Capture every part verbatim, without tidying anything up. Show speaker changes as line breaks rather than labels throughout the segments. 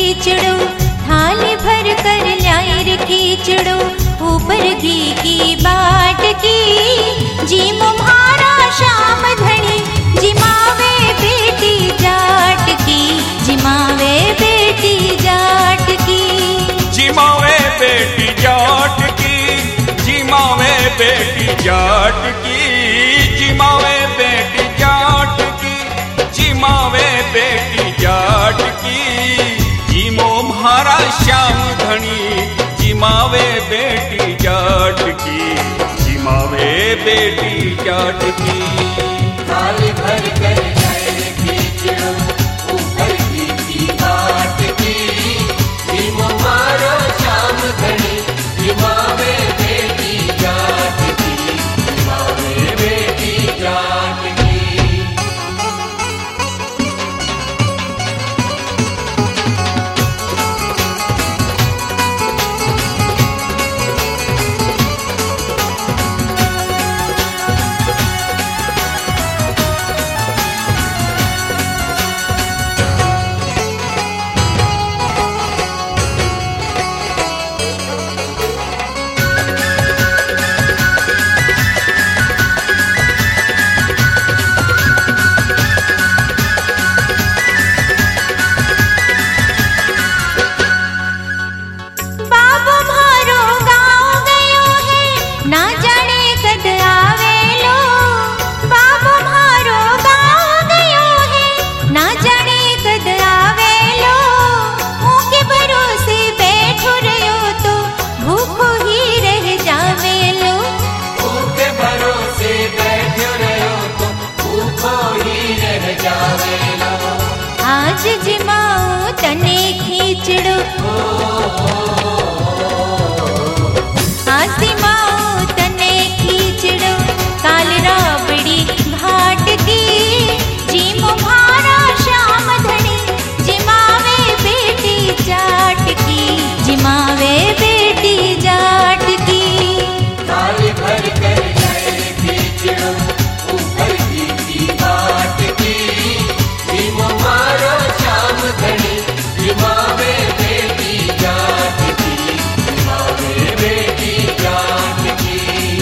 कीचड़ो, थाली भर कर लाई रे कीचड़ो, ऊपर घी की बाट की। जी मुम्हारा श्याम धनी, जिमावे बेटी जाट की, जिमावे बेटी जाट की।
जिमावे बेटी जाट की, जिमावे बेटी जाट की, जिमावे बेटी जाट की, जिमावे बेटी जाट की। जिमो म्हारा श्याम धनी, जिमावे बेटी जाट की, जिमावे बेटी जाट की।
थाली भर कर लाई रे कीचड़ो, ऊपर घी की बाट की। जी मुम्हारा श्याम धनी, जिमावे बेटी जाट की, जिमावे बेटी जाट की।
बाबू म्हारो गाँव गयो है, ना जाने कद आवेलो। बाबू म्हारो गाँव गयो है, ना जाने कद आवेलो। ऊके भरोसे बैठो रहो तो भूखो ही रह जावेलो।
ऊके भरोसे बैठो रहो तो भूखो ही रह जावेलो।
आज जिमाओ तने खींचड़ो, आज जिमाओ तने खींचड़ो, काल राबड़ी घाट की। जी मुम्हारा श्याम धनी, जिमावे बेटी जाट की, जिमावे बेटी जाट की।
थाली भर कर लाई रे कीचड़ो, ऊपर घी की बाट की। जी मुम्हारा श्याम धनी, जिमावे बेटी जाट की, जिमावे बेटी जाट की।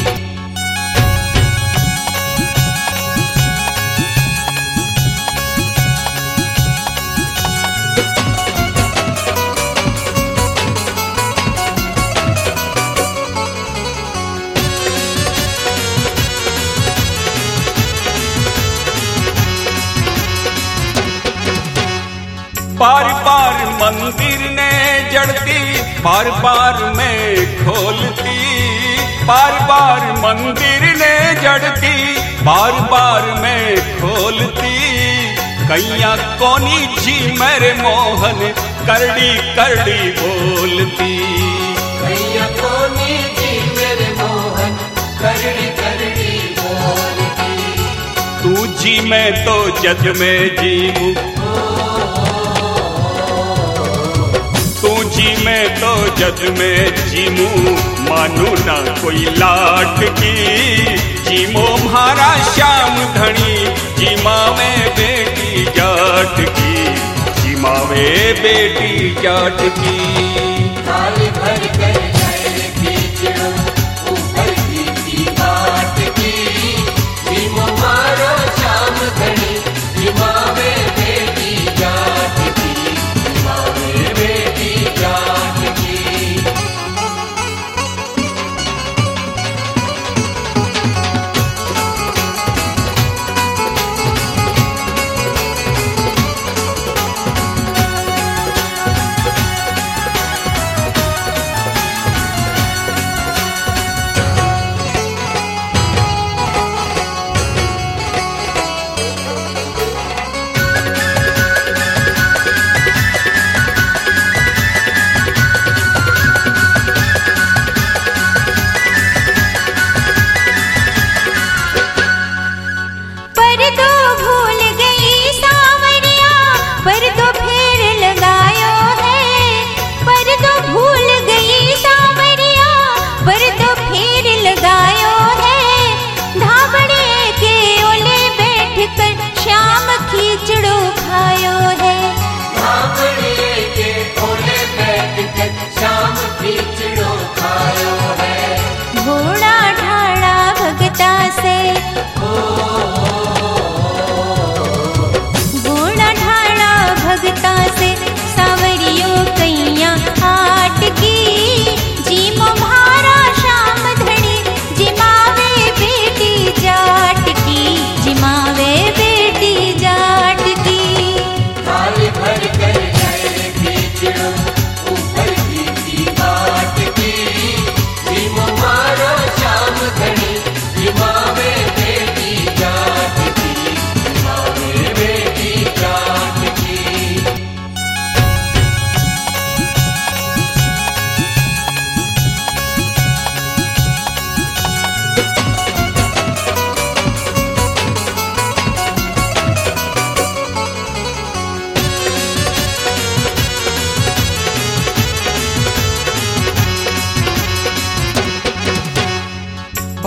बार बार मंदिर ने जड़ती, बार बार में खोलती। बार बार मंदिर ने जड़ती, बार बार में खोलती। कैया कोनी जी मेरे मोहन, करड़ी करड़ी बोलती।
कैया कोनी जी मेरे मोहन, करड़ी करड़ी बोलती।
तू जी मैं तो जग में जीऊं, तू जी मैं तो जग में जीमूं। मानू ना कोई लाट की, जीमो म्हारा श्याम धनी, जिमावे बेटी जाट की, जिमावे बेटी जाट की।
थाली भर कर लाई रे कीचड़ो, ऊपर घी की बाट की। जी मुम्हारा श्याम धनी, जिमावे बेटी जाट की, जिमावे बेटी जाट की।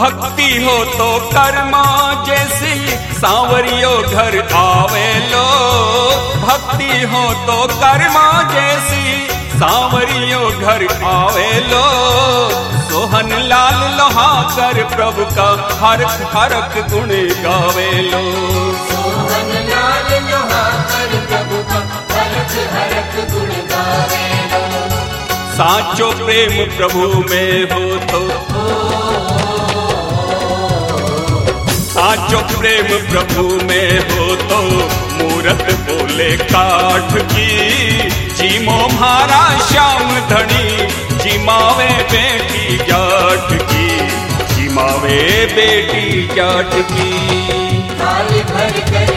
भक्ति हो तो कर्मा जैसी सांवरियो घर आवे लो। भक्ति हो तो कर्मा जैसी सांवरियो घर आवे लो। सोहन लाल लोहाकर प्रभु का हरख हरख गुण गावे लो।
सोहन लाल लोहाकर प्रभु का हरख हरख गुण गावे लो।
साचो प्रेम प्रभु में हो तो साचो प्रेम प्रभु में हो तो मूरत बोले काठ की। जीमो म्हारा श्याम धनी जिमावे बेटी जाट की। जिमावे बेटी जाट की।
थाली भर कर